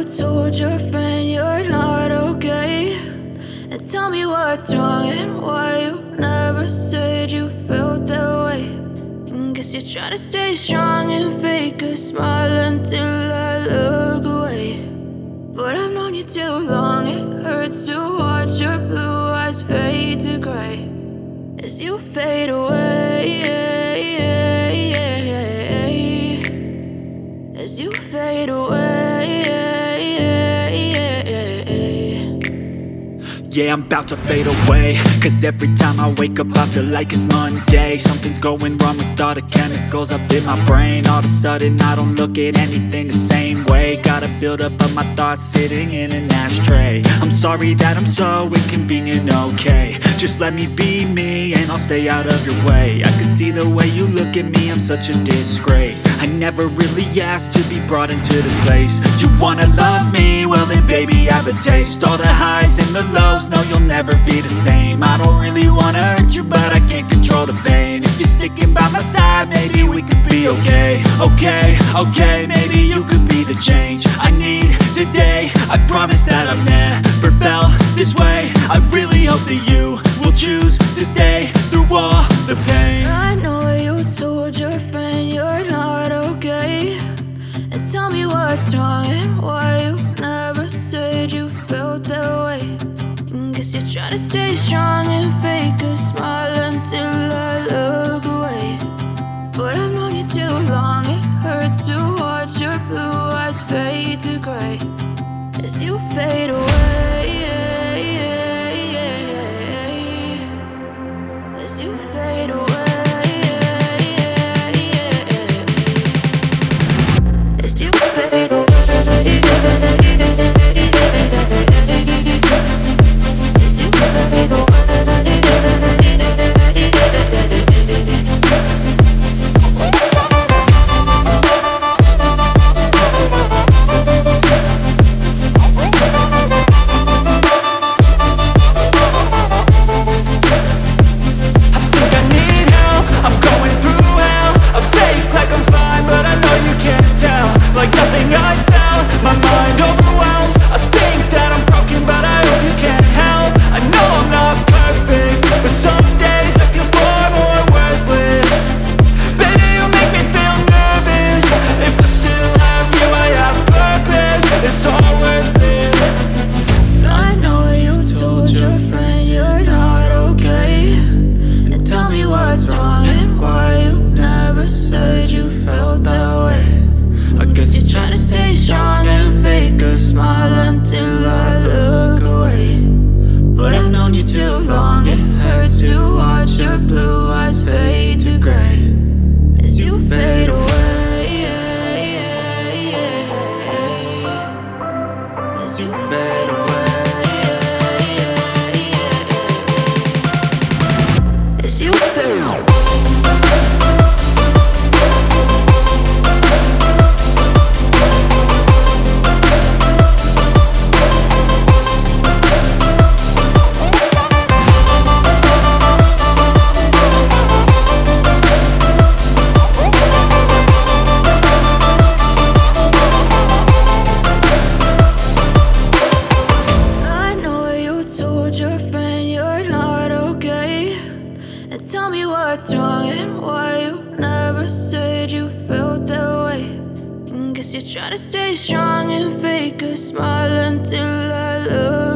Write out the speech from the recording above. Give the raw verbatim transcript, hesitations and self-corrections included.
told your friend you're not okay, and tell me what's wrong and why you never said you felt that way. And guess you're trying to stay strong and fake a smile until I look away. But I've known you too long, it hurts to watch your blue eyes fade to gray as you fade away, as you fade away. Yeah, I'm about to fade away, cause every time I wake up I feel like it's Monday. Something's going wrong with all the chemicals up in my brain. All of a sudden I don't look at anything the same way. Gotta build up of my thoughts sitting in an ashtray. I'm sorry that I'm so inconvenient, okay. Just let me be me and I'll stay out of your way. I can see the way you look at me, I'm such a disgrace. I never really asked to be brought into this place. You wanna love me? Well then baby I have a taste. All the highs and the lows, no you'll never be the same. I don't really wanna hurt you but I can't control the pain. If you're sticking by my side maybe we could be okay. Okay, okay, maybe you could be the change I need today. I promise that I've never felt this way. I really hope that you will choose to stay through all the pain. I know you told your friend you're not okay, and tell me what's wrong and why you never said you felt that way. And guess you're trying to stay strong and fake a smile until I look away. But I've known you too long, it hurts to watch your blue eyes fade to gray as you fade away, as you fade away, as you fade away. Like nothing I felt, my mind overwhelms. I think that I'm broken, but I hope you can't help. I know I'm not perfect, but some days I feel far more worthless. Baby, you make me feel nervous. If I still have you, I have purpose. It's all worth it. I know you told your friend you're not okay, and tell me what's wrong and why you never said you felt that way. I guess you're trying to stay strong and fake a smile until I look away. But I've known you too long, it hurts to watch your blue eyes fade to gray as you fade away, as you fade away, as you fade away. Your friend you're not okay, and tell me what's wrong and why you never said you felt that way. And guess you're trying to stay strong and fake a smile until I look